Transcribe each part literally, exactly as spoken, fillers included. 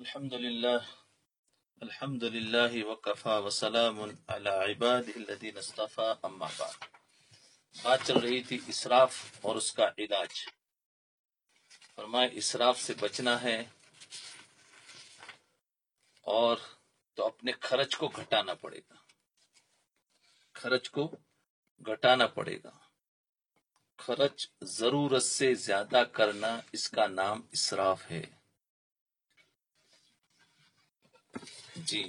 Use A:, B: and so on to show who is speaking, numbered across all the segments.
A: الحمد لله الحمد لله وكفى وسلام على عباده الذين اصطفى اما بعد. بات چل رہی تھی اسراف اور اس کا علاج. فرمائے اسراف سے بچنا ہے اور تو اپنے خرچ کو گھٹانا پڑے گا خرچ کو گھٹانا پڑے گا خرچ ضرورت سے زیادہ کرنا اس کا نام اسراف ہے. جی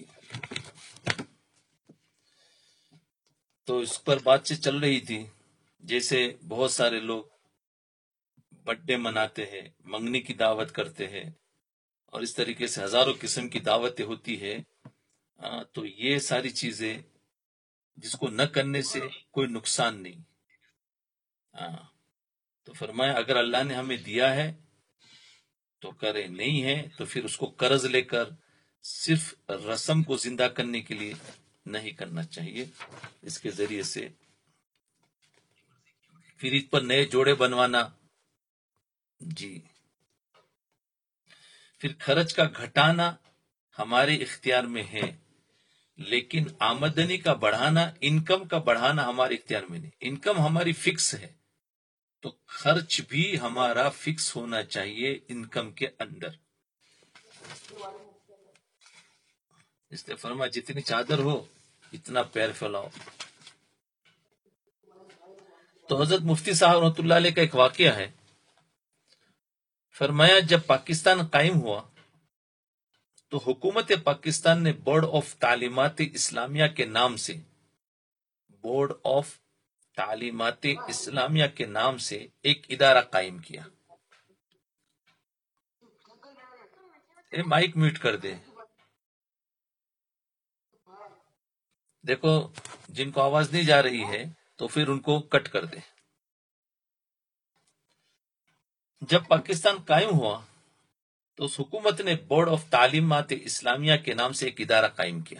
A: تو اس پر بات چیت چل رہی تھی. جیسے بہت سارے لوگ برتھ ڈے مناتے ہیں، منگنی کی دعوت کرتے ہیں اور اس طریقے سے ہزاروں قسم کی دعوتیں ہوتی ہے. تو یہ ساری چیزیں جس کو نہ کرنے سے کوئی نقصان نہیں. ہاں تو فرمایا اگر اللہ نے ہمیں دیا ہے تو کرے، نہیں ہے تو پھر اس کو قرض لے کر صرف رسم کو زندہ کرنے کے لیے نہیں کرنا چاہیے. اس کے ذریعے سے پھر اس پر نئے جوڑے بنوانا. جی پھر خرچ کا گھٹانا ہمارے اختیار میں ہے، لیکن آمدنی کا بڑھانا، انکم کا بڑھانا ہمارے اختیار میں نہیں. انکم ہماری فکس ہے تو خرچ بھی ہمارا فکس ہونا چاہیے انکم کے اندر. اس نے فرمایا جتنی چادر ہو اتنا پیر پھیلاؤ. تو حضرت مفتی صاحب رحمۃ اللہ علیہ کا ایک واقعہ ہے. فرمایا جب پاکستان قائم ہوا تو حکومت پاکستان نے بورڈ آف تعلیمات اسلامیہ کے نام سے بورڈ آف تعلیمات اسلامیہ کے نام سے ایک ادارہ قائم کیا. اے مائک میوٹ کر دے. دیکھو جن کو آواز نہیں جا رہی ہے تو پھر ان کو کٹ کر دے. جب پاکستان قائم ہوا تو اس حکومت نے بورڈ آف تعلیمات اسلامیہ کے نام سے ایک ادارہ قائم کیا.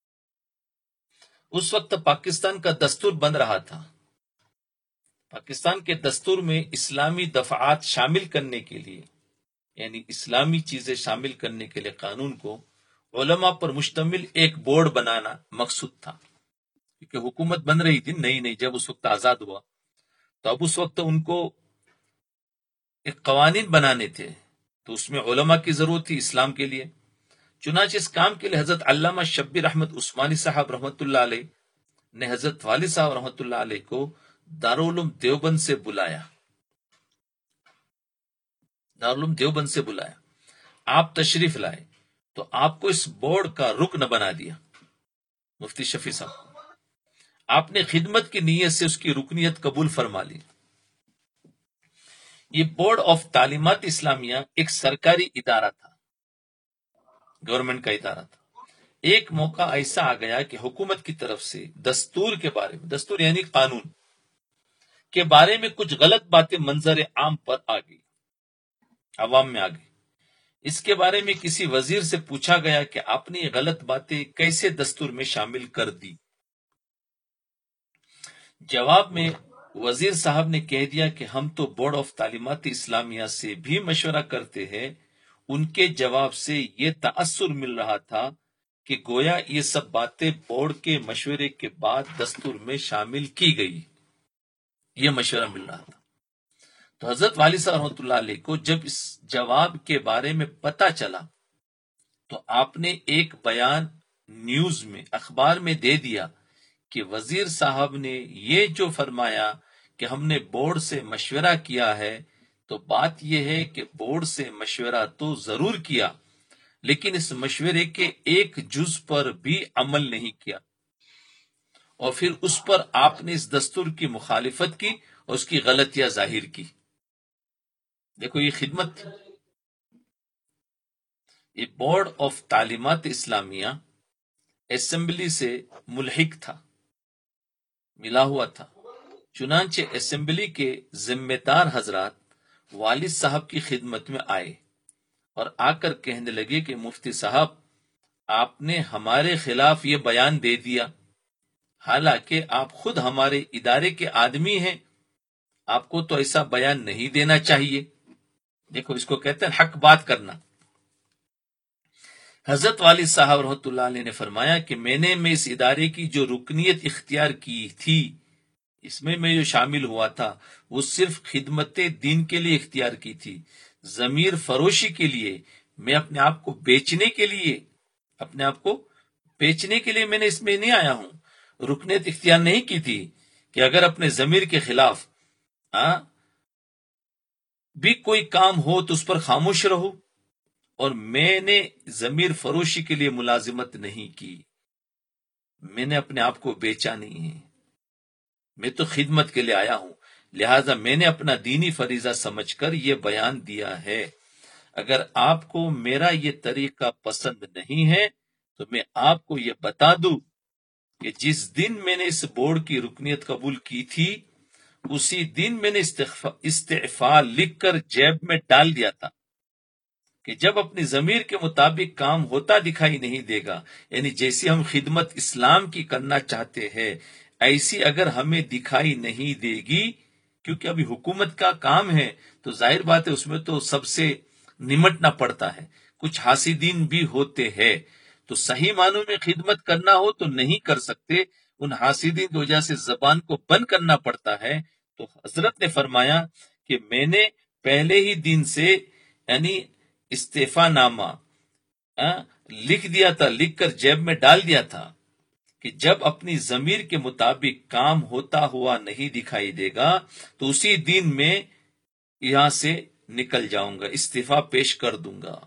A: اس وقت پاکستان کا دستور بن رہا تھا. پاکستان کے دستور میں اسلامی دفعات شامل کرنے کے لیے، یعنی اسلامی چیزیں شامل کرنے کے لیے قانون کو علماء پر مشتمل ایک بورڈ بنانا مقصود تھا. کیونکہ حکومت بن رہی تھی نئی نئی، جب اس وقت آزاد ہوا تو اب اس وقت ان کو ایک قوانین بنانے تھے، تو اس میں علماء کی ضرورت تھی اسلام کے لیے. چنانچہ اس کام کے لیے حضرت علامہ شبیر احمد عثمانی صاحب رحمۃ اللہ علیہ نے حضرت والد صاحب رحمۃ اللہ علیہ کو دارالعلوم دیوبند سے بلایا دارالعلوم دیوبند سے بلایا آپ تشریف لائے تو آپ کو اس بورڈ کا رکن بنا دیا. مفتی شفیع صاحب آپ نے خدمت کی نیت سے اس کی رکنیت قبول فرما لی. یہ بورڈ آف تعلیمات اسلامیہ ایک سرکاری ادارہ تھا، گورنمنٹ کا ادارہ تھا. ایک موقع ایسا آ گیا کہ حکومت کی طرف سے دستور کے بارے میں، دستور یعنی قانون کے بارے میں کچھ غلط باتیں منظر عام پر آ گئی، عوام میں آ گئی. اس کے بارے میں کسی وزیر سے پوچھا گیا کہ آپ نے یہ غلط باتیں کیسے دستور میں شامل کر دی. جواب میں وزیر صاحب نے کہہ دیا کہ ہم تو بورڈ آف تعلیمات اسلامیہ سے بھی مشورہ کرتے ہیں. ان کے جواب سے یہ تاثر مل رہا تھا کہ گویا یہ سب باتیں بورڈ کے مشورے کے بعد دستور میں شامل کی گئی. یہ مشورہ مل رہا تھا. تو حضرت والد صاحب رحمۃ اللہ علیہ کو جب اس جواب کے بارے میں پتہ چلا تو آپ نے ایک بیان نیوز میں، اخبار میں دے دیا کہ وزیر صاحب نے یہ جو فرمایا کہ ہم نے بورڈ سے مشورہ کیا ہے، تو بات یہ ہے کہ بورڈ سے مشورہ تو ضرور کیا لیکن اس مشورے کے ایک جز پر بھی عمل نہیں کیا، اور پھر اس پر آپ نے اس دستور کی مخالفت کی اور اس کی غلطیاں ظاہر کی. دیکھو یہ خدمت تھی. یہ بورڈ آف تعلیمات اسلامیہ اسمبلی سے ملحق تھا، ملا ہوا تھا. چنانچہ اسمبلی کے ذمہ دار حضرات والد صاحب کی خدمت میں آئے اور آ کر کہنے لگے کہ مفتی صاحب آپ نے ہمارے خلاف یہ بیان دے دیا، حالانکہ آپ خود ہمارے ادارے کے آدمی ہیں، آپ کو تو ایسا بیان نہیں دینا چاہیے. دیکھو اس کو کہتے ہیں حق بات کرنا. حضرت والد صاحب رحمۃ اللہ علیہ نے فرمایا کہ میں نے میں اس ادارے کی جو رکنیت اختیار کی تھی، اس میں میں جو شامل ہوا تھا، وہ صرف خدمت دین کے لیے اختیار کی تھی، ضمیر فروشی کے لیے، میں اپنے آپ کو بیچنے کے لیے اپنے آپ کو بیچنے کے لیے میں نے اس میں نہیں آیا ہوں۔ رکنیت اختیار نہیں کی تھی کہ اگر اپنے ضمیر کے خلاف آ, بھی کوئی کام ہو تو اس پر خاموش رہو، اور میں نے ضمیر فروشی کے لیے ملازمت نہیں کی، میں نے اپنے آپ کو بیچا نہیں ہے، میں تو خدمت کے لیے آیا ہوں، لہذا میں نے اپنا دینی فریضہ سمجھ کر یہ بیان دیا ہے۔ اگر آپ کو میرا یہ طریقہ پسند نہیں ہے تو میں آپ کو یہ بتا دوں کہ جس دن میں نے اس بورڈ کی رکنیت قبول کی تھی، اسی دن میں نے استعفا لکھ کر جیب میں ڈال دیا تھا کہ جب اپنی ضمیر کے مطابق کام ہوتا دکھائی نہیں دے گا، یعنی جیسی ہم خدمت اسلام کی کرنا چاہتے ہیں ایسی اگر ہمیں دکھائی نہیں دے گی، کیونکہ ابھی حکومت کا کام ہے تو ظاہر بات ہے اس میں تو سب سے نمٹنا پڑتا ہے، کچھ حاسدین بھی ہوتے ہیں، تو صحیح معنوں میں خدمت کرنا ہو تو نہیں کر سکتے، ان حاسدین کی وجہ سے زبان کو بند کرنا پڑتا ہے۔ تو حضرت نے فرمایا کہ میں نے پہلے ہی دن سے یعنی استعفا نامہ لکھ دیا تھا، لکھ کر جیب میں ڈال دیا تھا کہ جب اپنی ضمیر کے مطابق کام ہوتا ہوا نہیں دکھائی دے گا تو اسی دن میں یہاں سے نکل جاؤں گا، استعفا پیش کر دوں گا،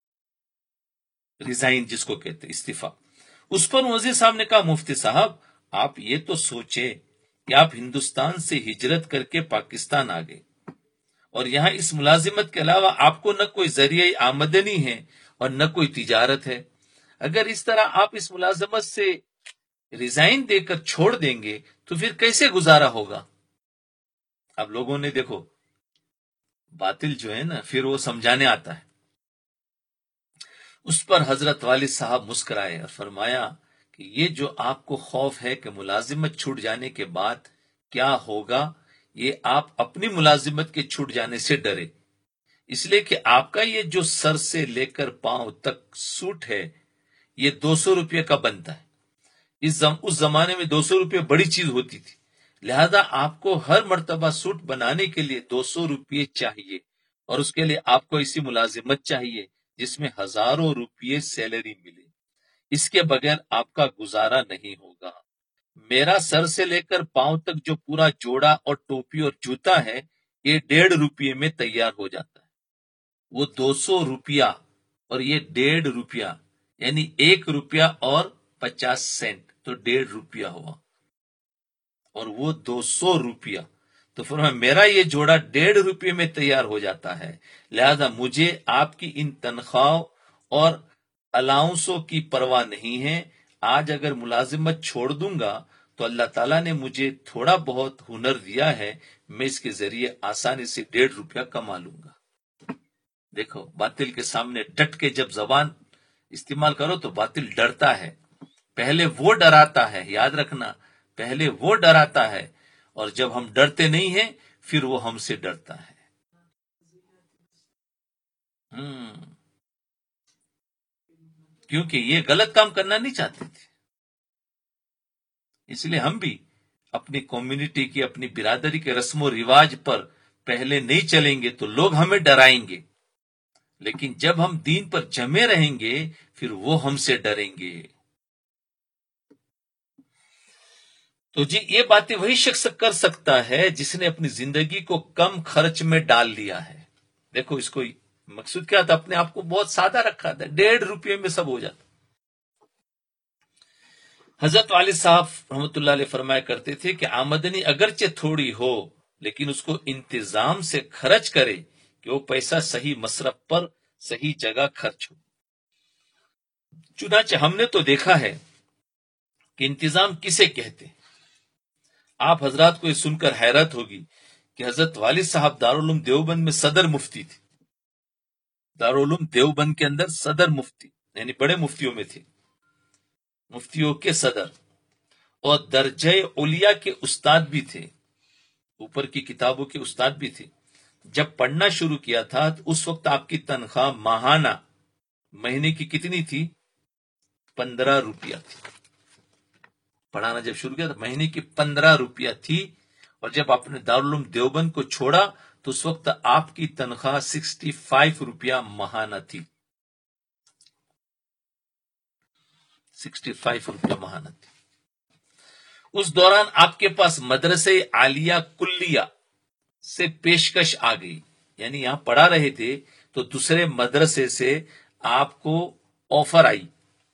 A: ریزائن جس کو کہتے استعفا۔ اس پر وزیر صاحب نے کہا مفتی صاحب آپ یہ تو سوچے کہ آپ ہندوستان سے ہجرت کر کے پاکستان آ گئے اور یہاں اس ملازمت کے علاوہ آپ کو نہ کوئی ذریعہ آمدنی ہے اور نہ کوئی تجارت ہے، اگر اس طرح آپ اس ملازمت سے ریزائن دے کر چھوڑ دیں گے تو پھر کیسے گزارا ہوگا؟ اب لوگوں نے دیکھو باطل جو ہے نا پھر وہ سمجھانے آتا ہے۔ اس پر حضرت والد صاحب مسکرائے اور فرمایا کہ یہ جو آپ کو خوف ہے کہ ملازمت چھوٹ جانے کے بعد کیا ہوگا، یہ آپ اپنی ملازمت کے چھوٹ جانے سے ڈرے، اس لیے کہ آپ کا یہ جو سر سے لے کر پاؤں تک سوٹ ہے یہ دو سو روپے کا بنتا ہے، اس زمانے میں دو سو روپے بڑی چیز ہوتی تھی، لہذا آپ کو ہر مرتبہ سوٹ بنانے کے لیے دو سو روپے چاہیے، اور اس کے لیے آپ کو ایسی ملازمت چاہیے جس میں ہزاروں روپے سیلری ملے، اس کے بغیر آپ کا گزارا نہیں ہوگا۔ میرا سر سے لے کر پاؤں تک جو پورا جوڑا اور ٹوپی اور جوتا ہے یہ ڈیڑھ روپے میں تیار ہو جاتا ہے، وہ دو سو روپیہ اور یہ ڈیڑھ روپیہ یعنی ایک روپیہ اور پچاس سینٹ تو ڈیڑھ روپیہ ہوا، اور وہ دو سو روپیہ، تو فرمایا میرا یہ جوڑا ڈیڑھ روپے میں تیار ہو جاتا ہے، لہذا مجھے آپ کی ان تنخواہ اور الاؤنسوں کی پرواہ نہیں ہے، آج اگر ملازمت چھوڑ دوں گا تو اللہ تعالیٰ نے مجھے تھوڑا بہت ہنر دیا ہے، میں اس کے ذریعے آسانی سے ڈیڑھ روپیہ کما لوں گا۔ دیکھو باطل کے سامنے ڈٹ کے جب زبان استعمال کرو تو باطل ڈرتا ہے، پہلے وہ ڈراتا ہے، یاد رکھنا پہلے وہ ڈراتا ہے، اور جب ہم ڈرتے نہیں ہیں پھر وہ ہم سے ڈرتا ہے۔ ہم کیونکہ یہ غلط کام کرنا نہیں چاہتے تھے، اس لیے ہم بھی اپنی کمیونٹی کی اپنی برادری کے رسم و رواج پر پہلے نہیں چلیں گے تو لوگ ہمیں ڈرائیں گے، لیکن جب ہم دین پر جمے رہیں گے پھر وہ ہم سے ڈریں گے۔ تو جی یہ باتیں وہی شخص کر سکتا ہے جس نے اپنی زندگی کو کم خرچ میں ڈال لیا ہے۔ دیکھو اس کو مقصود کیا تھا، اپنے آپ کو بہت سادہ رکھا تھا، ڈیڑھ روپے میں سب ہو جاتا۔ حضرت والد صاحب رحمۃ اللہ علیہ فرمایا کرتے تھے کہ آمدنی اگرچہ تھوڑی ہو لیکن اس کو انتظام سے خرچ کرے کہ وہ پیسہ صحیح مصرف پر صحیح جگہ خرچ ہو۔ چنانچہ ہم نے تو دیکھا ہے کہ انتظام کسے کہتے ہیں۔ آپ حضرات کو یہ سن کر حیرت ہوگی کہ حضرت والد صاحب دارالعلوم دیوبند میں صدر مفتی تھے، دارالعلوم دیوبند کے اندر صدر مفتی یعنی بڑے مفتیوں میں تھے، مفتیوں کے صدر، اور درجہ اولیاء کے استاد بھی تھے، اوپر کی کتابوں کے استاد بھی تھے۔ جب پڑھنا شروع کیا تھا تو اس وقت آپ کی تنخواہ ماہانہ مہینے کی کتنی تھی؟ پندرہ روپیہ تھی. پڑھانا جب شروع کیا تو مہینے کی پندرہ روپیہ تھی، اور جب آپ نے دارالعلوم دیوبند کو چھوڑا تو اس وقت آپ کی تنخواہ سکسٹی فائیو روپیہ ماہانہ تھی. سکسٹی فائیو روپیہ ماہانہ تھی. اس دوران آپ کے پاس مدرسے عالیہ کلیہ سے پیشکش آ گئی، یعنی یہاں پڑھا رہے تھے تو دوسرے مدرسے سے آپ کو آفر آئی،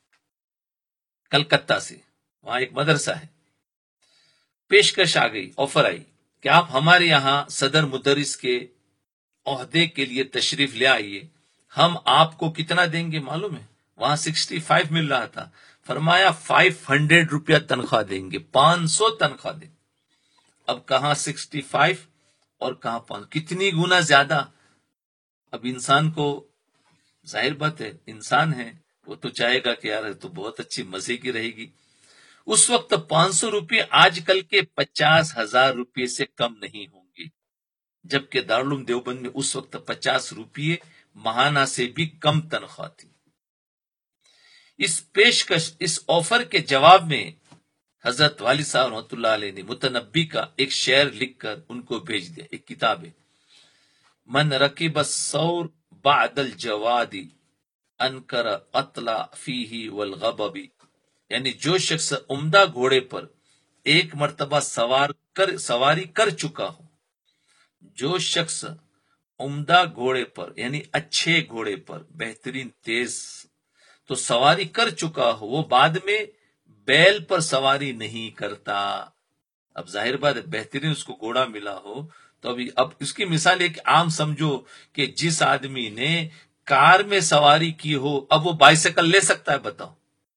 A: کلکتہ سے، وہاں ایک مدرسہ ہے، پیشکش آ گئی، آفر آئی کہ آپ ہمارے یہاں صدر مدرس کے عہدے کے لیے تشریف لے آئیے، ہم آپ کو کتنا دیں گے معلوم ہے؟ وہاں سکسٹی فائیو مل رہا تھا، فرمایا فائیو ہنڈریڈ روپیہ تنخواہ دیں گے، پانچ سو تنخواہ دیں گے. اب کہاں سکسٹی فائیو اور کہاں پانچ، کتنی گنا زیادہ. اب انسان کو ظاہر بات ہے، انسان ہے، وہ تو چاہے گا کہ یار تو بہت اچھی مزے کی رہے گی. اس وقت پانچ سو روپے آج کل کے پچاس ہزار روپے سے کم نہیں ہوں گے، جبکہ دارالعلوم دیوبند میں اس وقت پچاس روپے ماہانہ سے بھی کم تنخواہ تھی. اس پیشکش، اس آفر کے جواب میں حضرت والد صاحب رحمۃ اللہ علیہ نے متنبی کا ایک شعر لکھ کر ان کو بھیج دیا. ایک کتاب ہے، من رکب الثور بعد الجواد انکر اطلا فیہ والغبب، یعنی جو شخص عمدہ گھوڑے پر ایک مرتبہ سوار کر سواری کر چکا ہو، جو شخص عمدہ گھوڑے پر یعنی اچھے گھوڑے پر بہترین تیز تو سواری کر چکا ہو، وہ بعد میں بیل پر سواری نہیں کرتا. اب ظاہر بات ہے، بہترین اس کو گھوڑا ملا ہو تو ابھی اب اس کی مثال ایک عام سمجھو کہ جس آدمی نے کار میں سواری کی ہو اب وہ بائیسیکل لے سکتا ہے؟ بتاؤ.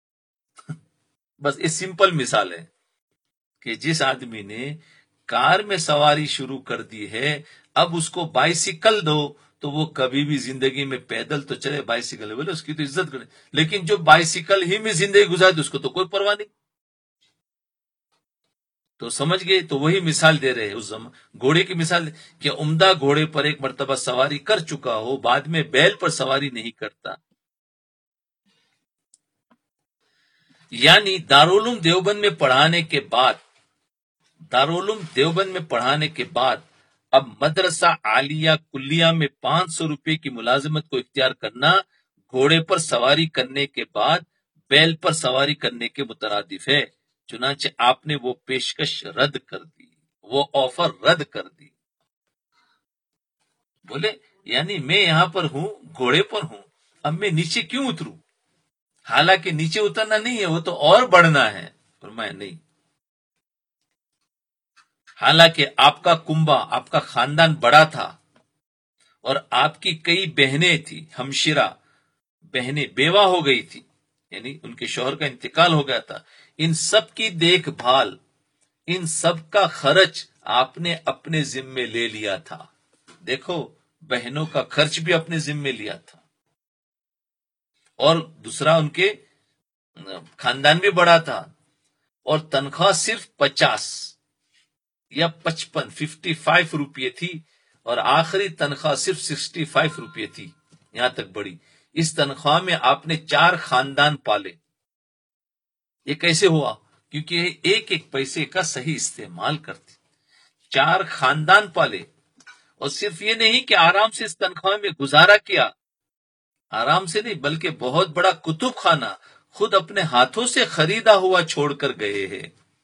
A: بس یہ سمپل مثال ہے کہ جس آدمی نے کار میں سواری شروع کر دی ہے اب اس کو بائیسیکل دو تو وہ کبھی بھی زندگی میں پیدل تو چلے، بائیسیکل بولے اس کی تو عزت کرے، لیکن جو بائیسیکل ہی میں زندگی گزارے اس کو تو کوئی پرواہ نہیں. تو سمجھ گئے؟ تو وہی مثال دے رہے ہیں، اس زمان گھوڑے کی مثال کہ عمدہ گھوڑے پر ایک مرتبہ سواری کر چکا ہو، بعد میں بیل پر سواری نہیں کرتا. یعنی دارالعلوم دیوبند میں پڑھانے کے بعد دارالعلوم دیوبند میں پڑھانے کے بعد اب مدرسہ عالیہ کلیہ میں پانچ سو روپے کی ملازمت کو اختیار کرنا گھوڑے پر سواری کرنے کے بعد بیل پر سواری کرنے کے مترادف ہے. چنانچہ آپ نے وہ پیشکش رد کر دی، وہ آفر رد کر دی. بولے یعنی میں یہاں پر ہوں، گھوڑے پر ہوں، اب میں نیچے کیوں اتروں؟ حالانکہ نیچے اترنا نہیں ہے، وہ تو اور بڑھنا ہے. فرمایا نہیں، حالانکہ آپ کا کنبہ، آپ کا خاندان بڑا تھا اور آپ کی کئی بہنیں تھیں، ہمشیرہ بہنیں بیوہ ہو گئی تھی، یعنی ان کے شوہر کا انتقال ہو گیا تھا. ان سب کی دیکھ بھال، ان سب کا خرچ آپ نے اپنے ذمے لے لیا تھا. دیکھو، بہنوں کا خرچ بھی اپنے ذمے لیا تھا، اور دوسرا ان کے خاندان بھی بڑا تھا، اور تنخواہ صرف پچاس یا پچپن ففٹی فائیو روپے تھی، اور آخری تنخواہ صرف سکسٹی فائیو روپے تھی، یہاں تک بڑی. اس تنخواہ میں آپ نے چار خاندان پالے. یہ کیسے ہوا؟ کیونکہ ایک ایک پیسے کا صحیح استعمال کرتے. چار خاندان پالے، اور صرف یہ نہیں کہ آرام سے اس تنخواہ میں گزارا کیا، آرام سے نہیں بلکہ بہت بڑا کتب خانہ خود اپنے ہاتھوں سے خریدا ہوا چھوڑ کر گئے ہیں.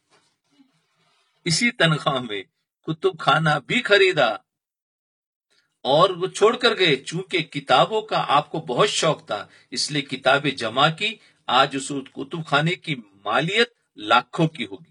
A: اسی تنخواہ میں کتب خانہ بھی خریدا اور وہ چھوڑ کر گئے. چونکہ کتابوں کا آپ کو بہت شوق تھا اس لیے کتابیں جمع کی. آج اس کتب خانے کی مالیت لاکھوں کی ہوگی.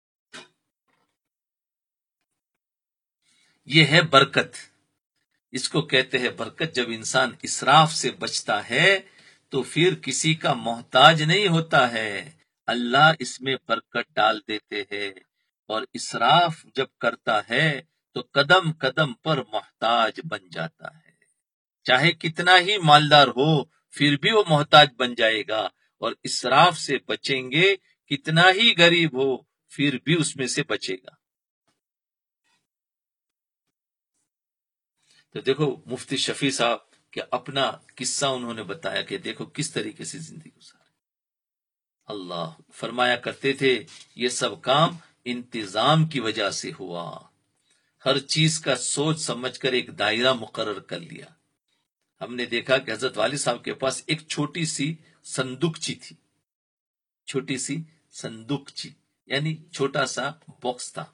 A: یہ ہے برکت، اس کو کہتے ہیں برکت. جب انسان اسراف سے بچتا ہے تو پھر کسی کا محتاج نہیں ہوتا ہے، اللہ اس میں برکت ڈال دیتے ہیں. اور اسراف جب کرتا ہے تو قدم قدم پر محتاج بن جاتا ہے. چاہے کتنا ہی مالدار ہو پھر بھی وہ محتاج بن جائے گا. اور اسراف سے بچیں گے، کتنا ہی غریب ہو پھر بھی اس میں سے بچے گا. تو دیکھو مفتی شفیع صاحب کہ اپنا قصہ انہوں نے بتایا کہ دیکھو کس طریقے سے زندگی گزارے. اللہ فرمایا کرتے تھے یہ سب کام انتظام کی وجہ سے ہوا، ہر چیز کا سوچ سمجھ کر ایک دائرہ مقرر کر لیا. ہم نے دیکھا کہ حضرت والد صاحب کے پاس ایک چھوٹی سی صندوقچی تھی، چھوٹی سی صندوقچی یعنی چھوٹا سا باکس تھا،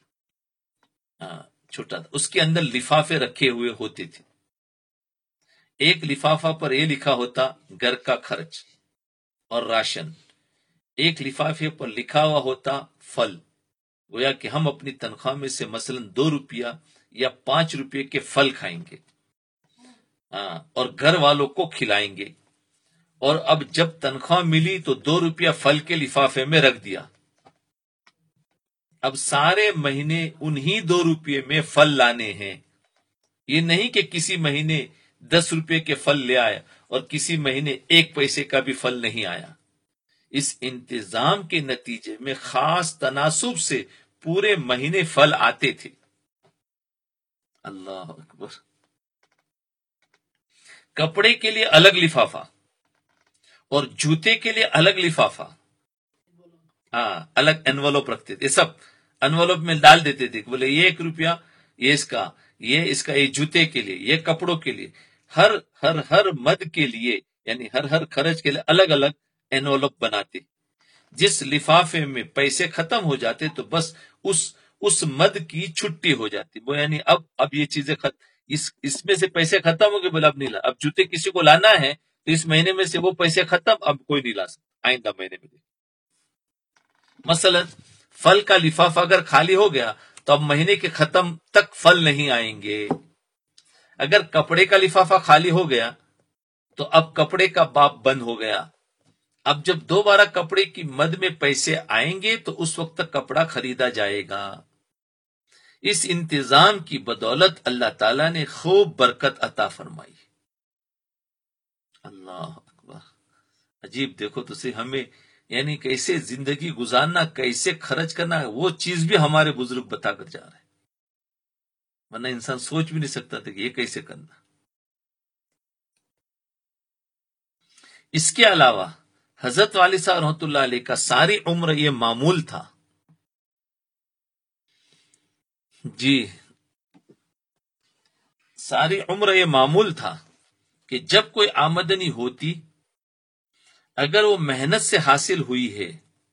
A: چھوٹا تھا، اس کے اندر لفافے رکھے ہوئے ہوتے تھے. ایک لفافہ پر یہ لکھا ہوتا گھر کا خرچ اور راشن، ایک لفافے پر لکھا ہوا ہوتا پھل، گویا کہ ہم اپنی تنخواہ میں سے مثلا دو روپیہ یا پانچ روپے کے پھل کھائیں گے اور گھر والوں کو کھلائیں گے. اور اب جب تنخواہ ملی تو دو روپیہ پھل کے لفافے میں رکھ دیا. اب سارے مہینے انہی دو روپے میں پھل لانے ہیں. یہ نہیں کہ کسی مہینے دس روپے کے پھل لے آیا اور کسی مہینے ایک پیسے کا بھی پھل نہیں آیا. اس انتظام کے نتیجے میں خاص تناسب سے پورے مہینے پھل آتے تھے. اللہ اکبر. کپڑے کے لیے الگ لفافہ اور جوتے کے لیے الگ لفافہ، ہاں الگ انویلوپ رکھتے تھے، سب انویلوپ میں ڈال دیتے تھے. بولے یہ ایک روپیہ یہ اس کا، یہ اس کا، یہ جوتے کے لیے، یہ کپڑوں کے لیے، ہر ہر ہر مد کے لیے یعنی ہر ہر خرچ کے لیے الگ الگ انویلوپ بناتے. جس لفافے میں پیسے ختم ہو جاتے تو بس اس اس مد کی چھٹی ہو جاتی. وہ یعنی اب اب یہ چیزیں خط... اس اس میں سے پیسے ختم ہو گئے، بولے اب نہیں لا. اب جوتے کسی کو لانا ہے تو اس مہینے میں سے وہ پیسے ختم، اب کوئی نہیں لا سکتا، آئندہ مہینے میں. مثلا پھل کا لفافہ اگر خالی ہو گیا تو اب مہینے کے ختم تک پھل نہیں آئیں گے. اگر کپڑے کا لفافہ خالی ہو گیا تو اب کپڑے کا باب بند ہو گیا. اب جب دوبارہ کپڑے کی مد میں پیسے آئیں گے تو اس وقت تک کپڑا خریدا جائے گا. اس انتظام کی بدولت اللہ تعالیٰ نے خوب برکت عطا فرمائی. اللہ اکبر. عجیب. دیکھو تو صحیح ہمیں یعنی کیسے زندگی گزارنا، کیسے خرچ کرنا، وہ چیز بھی ہمارے بزرگ بتا کر جا رہے ہیں، ورنہ انسان سوچ بھی نہیں سکتا تھا کہ یہ کیسے کرنا. اس کے علاوہ حضرت والد صاحب رحمۃ اللہ علیہ کا ساری عمر یہ معمول تھا. جی ساری عمر یہ معمول تھا کہ جب کوئی آمدنی ہوتی اگر وہ محنت سے حاصل ہوئی ہے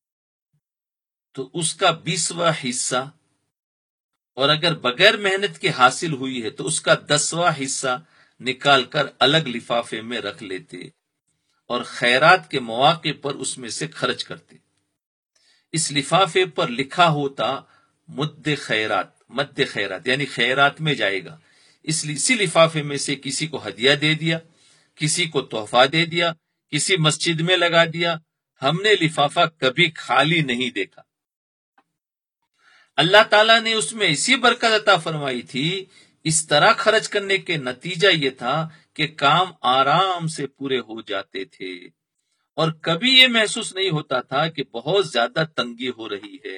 A: تو اس کا بیسواں حصہ، اور اگر بغیر محنت کے حاصل ہوئی ہے تو اس کا دسواں حصہ نکال کر الگ لفافے میں رکھ لیتے اور خیرات کے مواقع پر اس میں سے خرچ کرتے. اس لفافے پر لکھا ہوتا مد خیرات، مد خیرات یعنی خیرات میں جائے گا. اس لیے اسی لفافے میں سے کسی کو ہدیہ دے دیا، کسی کو تحفہ دے دیا، کسی مسجد میں لگا دیا. ہم نے لفافہ کبھی خالی نہیں دیکھا. اللہ تعالیٰ نے اس میں اسی برکت عطا فرمائی تھی. اس طرح خرچ کرنے کے نتیجہ یہ تھا کہ کام آرام سے پورے ہو جاتے تھے اور کبھی یہ محسوس نہیں ہوتا تھا کہ بہت زیادہ تنگی ہو رہی ہے.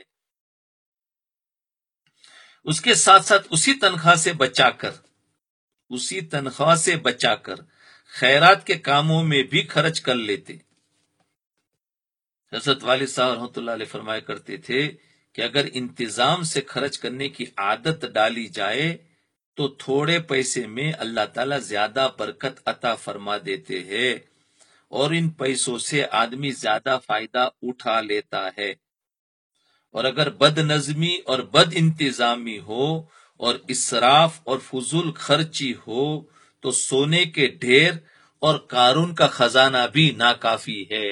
A: اس کے ساتھ ساتھ اسی تنخواہ سے بچا کر اسی تنخواہ سے بچا کر خیرات کے کاموں میں بھی خرچ کر لیتے. حضرت والد صاحب رحمۃ اللہ علیہ فرمایا کرتے تھے کہ اگر انتظام سے خرچ کرنے کی عادت ڈالی جائے تو تھوڑے پیسے میں اللہ تعالیٰ زیادہ برکت عطا فرما دیتے ہیں اور ان پیسوں سے آدمی زیادہ فائدہ اٹھا لیتا ہے. اور اگر بد نظمی اور بد انتظامی ہو اور اسراف اور فضول خرچی ہو تو سونے کے ڈھیر اور قارون کا خزانہ بھی ناکافی ہے.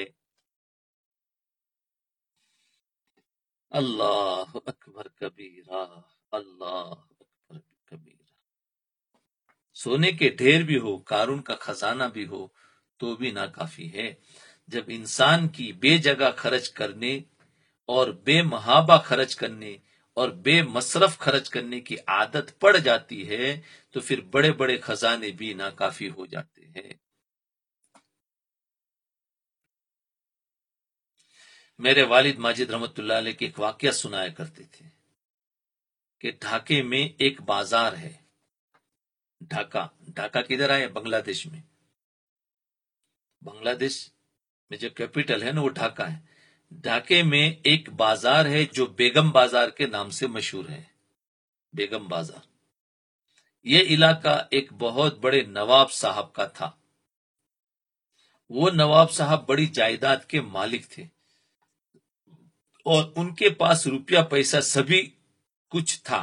A: اللہ اکبر کبیرہ، اللہ اکبر کبیرہ. سونے کے ڈھیر بھی ہو، قارون کا خزانہ بھی ہو تو بھی ناکافی ہے. جب انسان کی بے جگہ خرچ کرنے اور بے محابہ خرچ کرنے اور بے مصرف خرچ کرنے کی عادت پڑ جاتی ہے تو پھر بڑے بڑے خزانے بھی ناکافی ہو جاتے ہیں. میرے والد ماجد رحمت اللہ علیہ کے ایک واقعہ سنایا کرتے تھے کہ ڈھاکے میں ایک بازار ہے ڈھاکہ ڈھاکہ کدھر آیا؟ بنگلہ دیش میں. بنگلہ دیش میں جو کیپٹل ہے نا وہ ڈھاکہ ہے. ڈھاکے میں ایک بازار ہے جو بیگم بازار کے نام سے مشہور ہے. بیگم بازار. یہ علاقہ ایک بہت بڑے نواب صاحب کا تھا. وہ نواب صاحب بڑی جائیداد کے مالک تھے اور ان کے پاس روپیہ پیسہ سبھی کچھ تھا.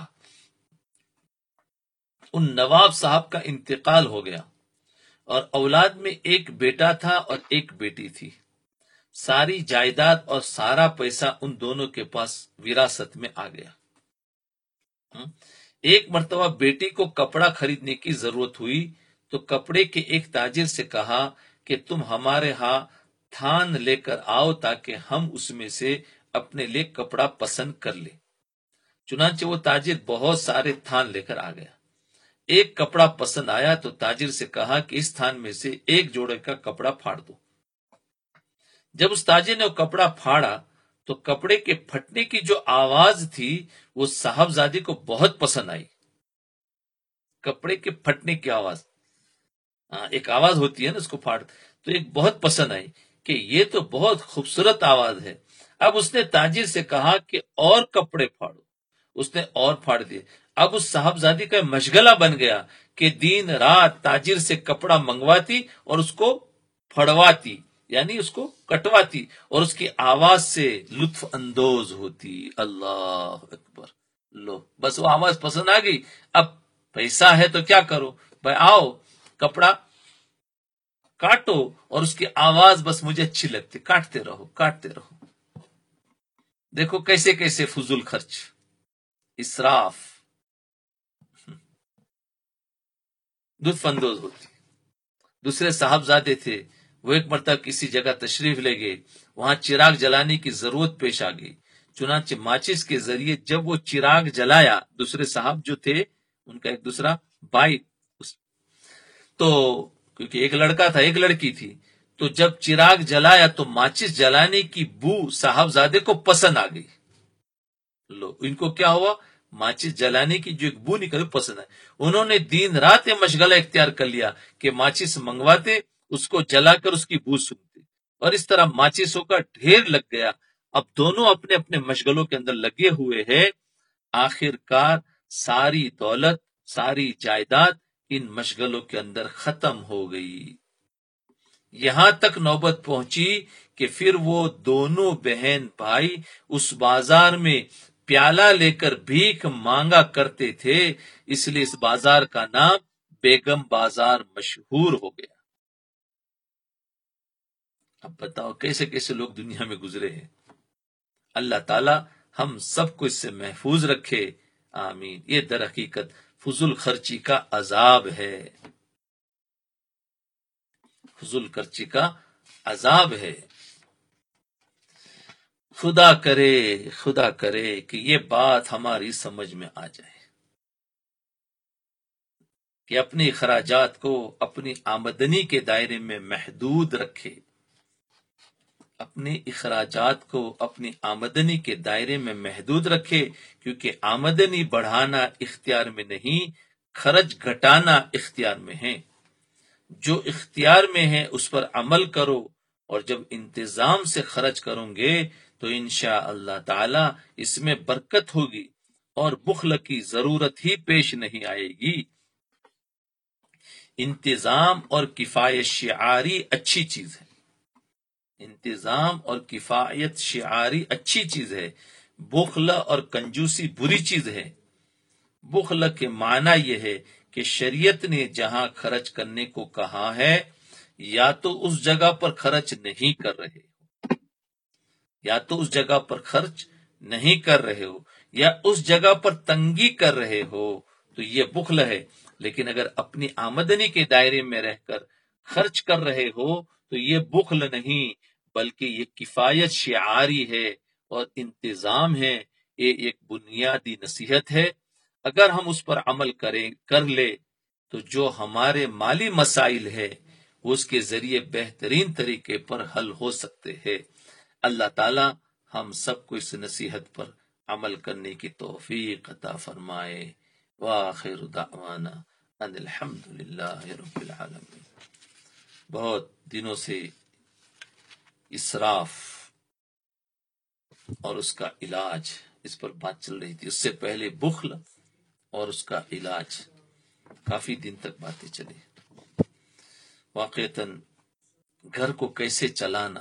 A: ان نواب صاحب کا انتقال ہو گیا اور اولاد میں ایک بیٹا تھا اور ایک بیٹی تھی. ساری جائیداد اور سارا پیسہ ان دونوں کے پاس وراثت میں آ گیا. ایک مرتبہ بیٹی کو کپڑا خریدنے کی ضرورت ہوئی تو کپڑے کے ایک تاجر سے کہا کہ تم ہمارے ہاں تھان لے کر آؤ تاکہ ہم اس میں سے اپنے لیے کپڑا پسند کر لیں. چنانچہ وہ تاجر بہت سارے تھان لے کر آ گیا. ایک کپڑا پسند آیا تو تاجر سے کہا کہ اس تھان میں سے ایک جوڑے کا کپڑا پھاڑ دو. جب اس تاجر نے وہ کپڑا پھاڑا تو کپڑے کے پھٹنے کی جو آواز تھی وہ صاحبزادی کو بہت پسند آئی. کپڑے کے پھٹنے کی آواز، ایک آواز ہوتی ہے نا اس کو پھاڑ، تو ایک بہت پسند آئی کہ یہ تو بہت خوبصورت آواز ہے. اب اس نے تاجر سے کہا کہ اور کپڑے پھاڑو. اس نے اور پھاڑ دیے. اب اس صاحبزادی کا مشغلہ بن گیا کہ دن رات تاجر سے کپڑا منگواتی اور اس کو پھڑواتی، یعنی اس کو کٹواتی اور اس کی آواز سے لطف اندوز ہوتی. اللہ اکبر. لو بس وہ آواز پسند آ گئی. اب پیسہ ہے تو کیا کرو بھائی، آؤ کپڑا کاٹو اور اس کی آواز بس مجھے اچھی لگتی، کاٹتے رہو کاٹتے رہو. دیکھو کیسے کیسے فضول خرچ، اسراف، لطف اندوز ہوتی. دوسرے صاحبزادے تھے، وہ ایک مرتبہ کسی جگہ تشریف لے گئے. وہاں چراغ جلانے کی ضرورت پیش آ گئی. چنانچہ ماچس کے ذریعے جب وہ چراغ جلایا، دوسرے صاحب جو تھے ان کا ایک دوسرا بھائی، تو کیونکہ ایک لڑکا تھا ایک لڑکی تھی، تو جب چراغ جلایا تو ماچس جلانے کی بو صاحبزادے کو پسند آ گئی. لو ان کو کیا ہوا؟ ماچس جلانے کی جو ایک بو نکلی پسند ہے. انہوں نے دن رات یہ مشغلہ اختیار کر لیا کہ ماچس منگواتے، اس کو جلا کر اس کی بو سنتے، اور اس طرح ماچسوں کا ڈھیر لگ گیا. اب دونوں اپنے اپنے مشغلوں کے اندر لگے ہوئے ہیں. آخر کار ساری دولت، ساری جائیداد ان مشغلوں کے اندر ختم ہو گئی. یہاں تک نوبت پہنچی کہ پھر وہ دونوں بہن بھائی اس بازار میں پیالہ لے کر بھیک مانگا کرتے تھے. اس لیے اس بازار کا نام بیگم بازار مشہور ہو گیا. اب بتاؤ کیسے کیسے لوگ دنیا میں گزرے ہیں. اللہ تعالی ہم سب کو اس سے محفوظ رکھے، آمین. یہ در حقیقت فضول خرچی کا عذاب ہے، فضول خرچی کا عذاب ہے. خدا کرے خدا کرے کہ یہ بات ہماری سمجھ میں آ جائے کہ اپنے اخراجات کو اپنی آمدنی کے دائرے میں محدود رکھے. اپنے اخراجات کو اپنی آمدنی کے دائرے میں محدود رکھے، کیونکہ آمدنی بڑھانا اختیار میں نہیں، خرچ گھٹانا اختیار میں ہے. جو اختیار میں ہے اس پر عمل کرو، اور جب انتظام سے خرچ کروں گے تو انشاء اللہ تعالی اس میں برکت ہوگی اور بخل کی ضرورت ہی پیش نہیں آئے گی. انتظام اور کفایت شعاری اچھی چیز ہے. انتظام اور کفایت شعاری اچھی چیز ہے. بخل اور کنجوسی بری چیز ہے. بخل کے معنی یہ ہے کہ شریعت نے جہاں خرچ کرنے کو کہا ہے یا تو اس جگہ پر خرچ نہیں کر رہے یا تو اس جگہ پر خرچ نہیں کر رہے ہو یا اس جگہ پر تنگی کر رہے ہو تو یہ بخل ہے. لیکن اگر اپنی آمدنی کے دائرے میں رہ کر خرچ کر رہے ہو تو یہ بخل نہیں بلکہ یہ کفایت شعاری ہے اور انتظام ہے. یہ ایک بنیادی نصیحت ہے. اگر ہم اس پر عمل کریں کر لے تو جو ہمارے مالی مسائل ہے اس کے ذریعے بہترین طریقے پر حل ہو سکتے ہیں. اللہ تعالی ہم سب کو اس نصیحت پر عمل کرنے کی توفیق عطا فرمائے. وآخر دعوانا ان الحمد للہ رب العالمین. بہت دنوں سے اسراف اور اس کا علاج اس پر بات چل رہی تھی. اس سے پہلے بخل اور اس کا علاج کافی دن تک باتیں چلی. واقعتاً گھر کو کیسے چلانا،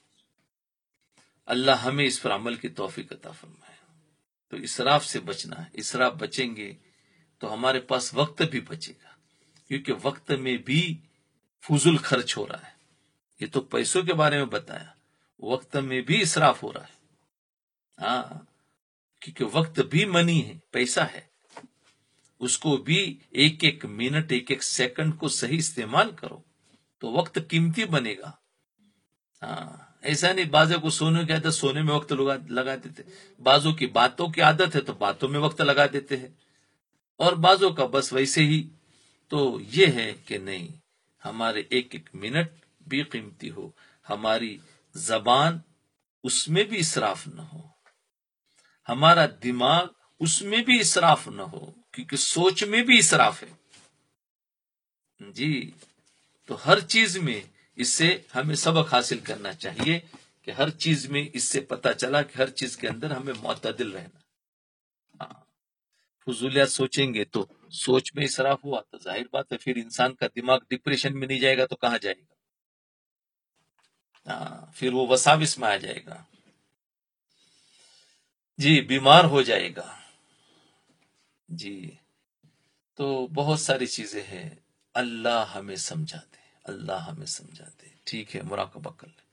A: اللہ ہمیں اس پر عمل کی توفیق عطا فرمائے. تو اسراف سے بچنا ہے. اسراف بچیں گے تو ہمارے پاس وقت بھی بچے گا، کیونکہ وقت میں بھی فضول خرچ ہو رہا ہے. یہ تو پیسوں کے بارے میں بتایا، وقت میں بھی اسراف ہو رہا ہے. ہاں، کیونکہ وقت بھی منی ہے، پیسہ ہے. اس کو بھی ایک ایک منٹ ایک ایک سیکنڈ کو صحیح استعمال کرو تو وقت قیمتی بنے گا. ہاں، ایسا نہیں بازو کو سونے کی عادت سونے میں وقت لگا دیتے، بازو کی باتوں کی عادت ہے تو باتوں میں وقت لگا دیتے ہیں، اور بازو کا بس ویسے ہی. تو یہ ہے کہ نہیں، ہمارے ایک ایک منٹ بھی قیمتی ہو. ہماری زبان اس میں بھی اسراف نہ ہو، ہمارا دماغ اس میں بھی اسراف نہ ہو، کیونکہ سوچ میں بھی اسراف ہے. جی، تو ہر چیز میں اس سے ہمیں سبق حاصل کرنا چاہیے کہ ہر چیز میں اس سے پتہ چلا کہ ہر چیز کے اندر ہمیں معتدل رہنا. ہاں، فضولیات سوچیں گے تو سوچ میں اسراف ہوا تو ظاہر بات ہے پھر انسان کا دماغ ڈپریشن میں نہیں جائے گا تو کہاں جائے گا؟ ہاں، پھر وہ وساوس میں آ جائے گا، جی بیمار ہو جائے گا. جی، تو بہت ساری چیزیں ہیں. اللہ ہمیں سمجھا دے، اللہ ہمیں سمجھا دے. ٹھیک ہے، مراقبہ کر لیں.